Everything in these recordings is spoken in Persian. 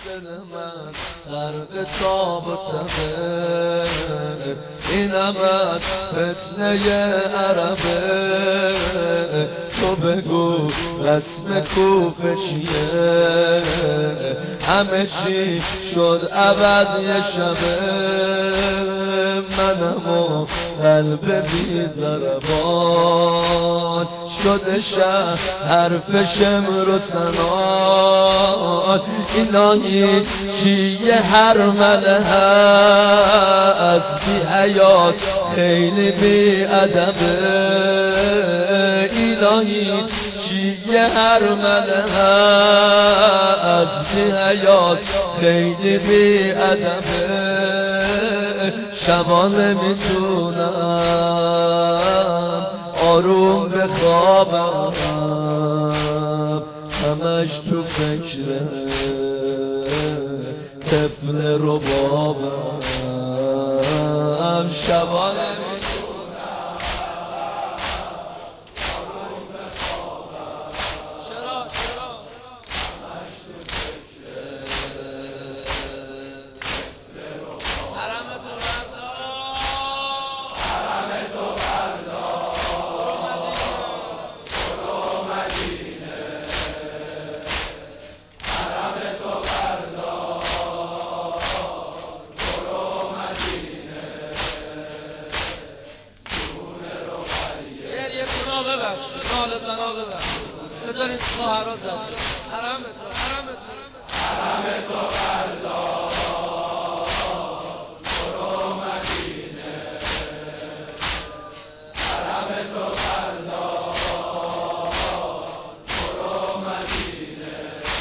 دل من غرق تاب و تبه، اینم از فتنه عربه. تو بگو رسم کوفه چیه، همه چی شد عوض یه شبه. منم و قلب بی ضربان شده شهر حرف شمر و سنان. الهی چیه هر مله هست بی حیاس خیلی بی ادبه. الهی چیه هر مله هست بی حیاس خیلی بی ادبه. شبا نمیتونم آروم بخوابم، همش تو فکر طفل ربابم. شبا نال زنا ببر بذارید خواهرها زد حرم تو حرم تو فردا برو مدینه، حرم تو فردا برو مدینه.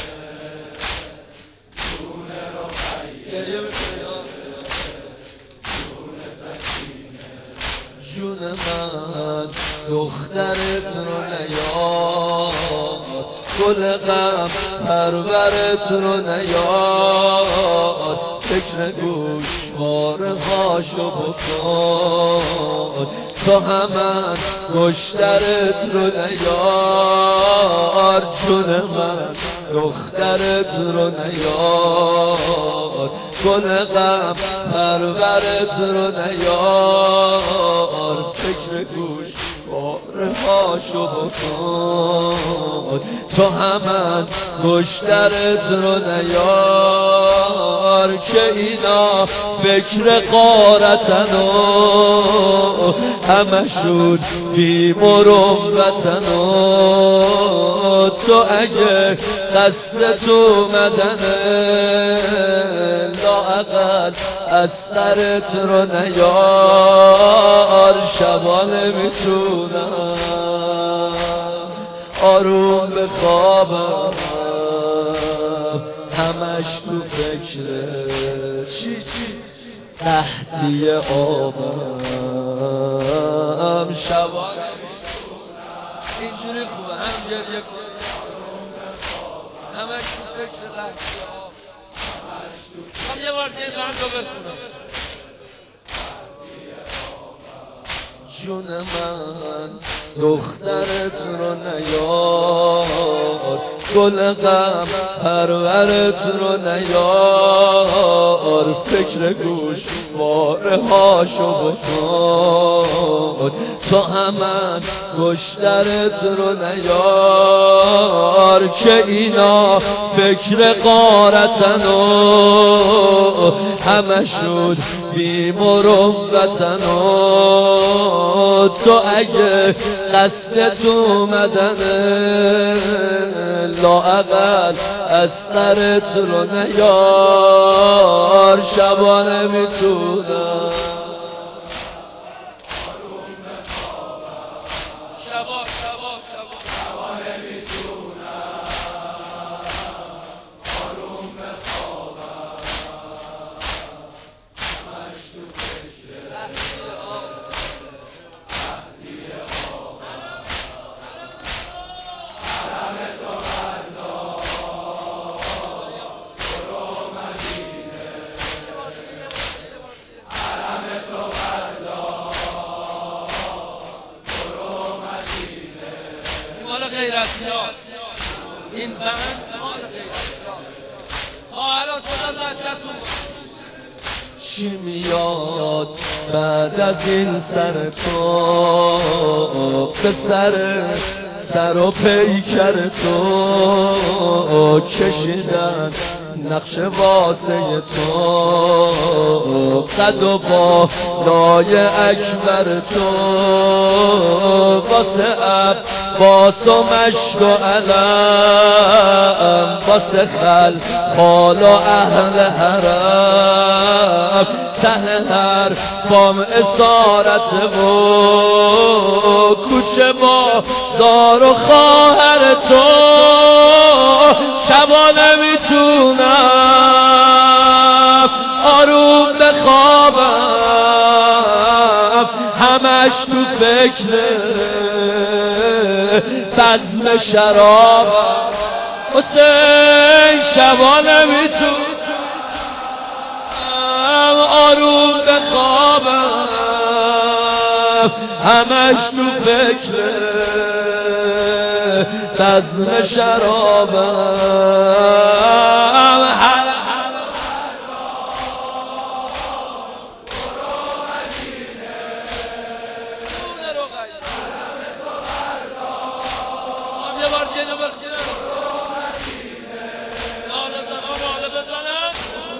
جون رقیه گریه میکنی جون سکینه، جون من دخترت رو نیار، گل غم پرورت رو نیار. فکر گوشواره هاشو بکن، تو همن گشترت رو نیار. جون من دخترت رو نیار، گل غم پرورت رو نیار. فکر گوش هاشو بکن، تو همن گشترت رو نیار. که اینا فکر غارتن و همشون بی مروتن و تو اگه قصدت اومدنه لااقل استرت رو نیار. شبا نمیتونم آروم بخوابم، همش تو فکر چی تحتی آبم. شبا اینجوری خوبه هم گریه کن، همش تو فکر قحطی آب. هم یه بار دیگه من رو بخونم. جون من دخترت رو نیار، گل غم پرورت رو نیار. فکر گوش واره هاشو بکن، تو همن گشترت رو نیار. که اینا فکر غارتن و همشون بی مروتن و تو اگه قصدت اومدنه لااقل استرت رو نیار. شبا نمیتونم شبا نمیتونم آروم بخوابم، همش تو فکر غیرتیاست این بند مال غیرتیاست. خواهرها چی میاد بعد از این سر تو به سر و پیکر تو کشیدن نقش واسه تو قد و بالای اکبر تو واسه عباس و مشک و علم واسه خال و اهل حرم ته هر فام اسارت و کوچه بازار و خواهر تو شبا نمیتونم آروم بخوابم همش تو فکر بزم شرابم حسین شبا نمیتونم آروم بخوابم همش تو فکر بزم شرابم یه بار دیگه اینو بخونم نال زمان باله بزنم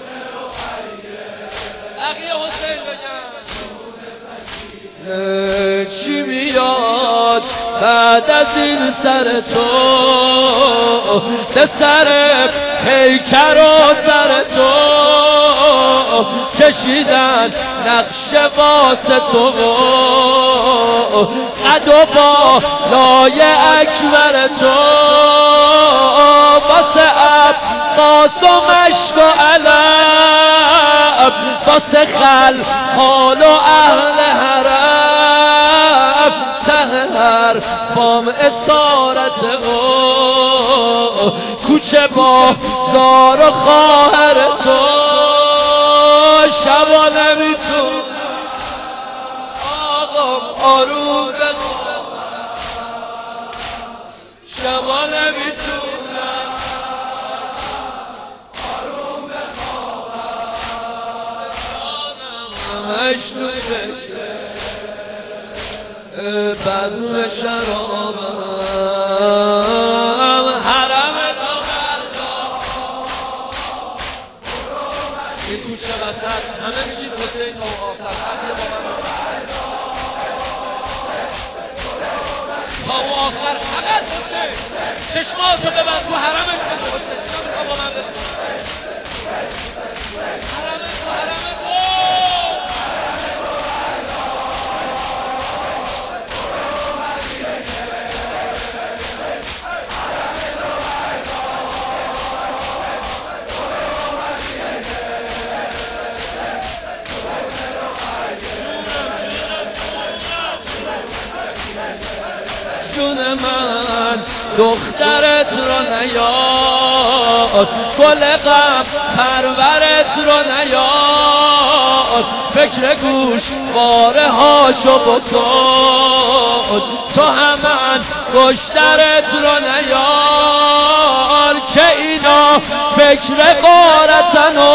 بقیه حسین بگن چی میاد بعد از این سر تو به سر پیکر و سر تو کشیدن نقش واسه تو قد و بالای اکبر تو واسه عباس و مشک و علم واسه خال و اهل حرم ته هر فام اسارت و کوچه بازار و خواهر تو شبا نمیتون آقام آروم بخواب شبا نمیتونم آروم بخوابم همش تو فکر بزم شرابم حرم تو مردا این گوشه وسط همه میگید حسین تا آخر تا آخر فقط حسین چشماتو ببند تو حرمش بند حسین اینا میخوام با من بخون حرم تو جون من دخترت رو نیاد گل غم پرورت رو نیاد فکر گوش باره هاشو بکن تو همان گشترت رو نیاد که اینا فکر غارتن و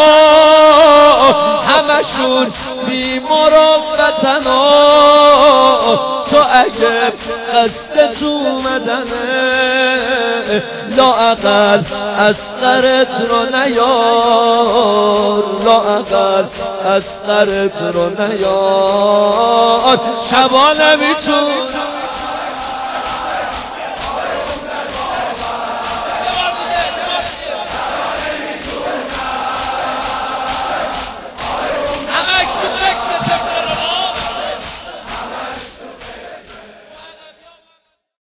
همشون بی مروتن و تو اگه قصدت اومدنه لااقل اصغرت رو نیار لااقل اصغرت رو نیار شبا نمیتون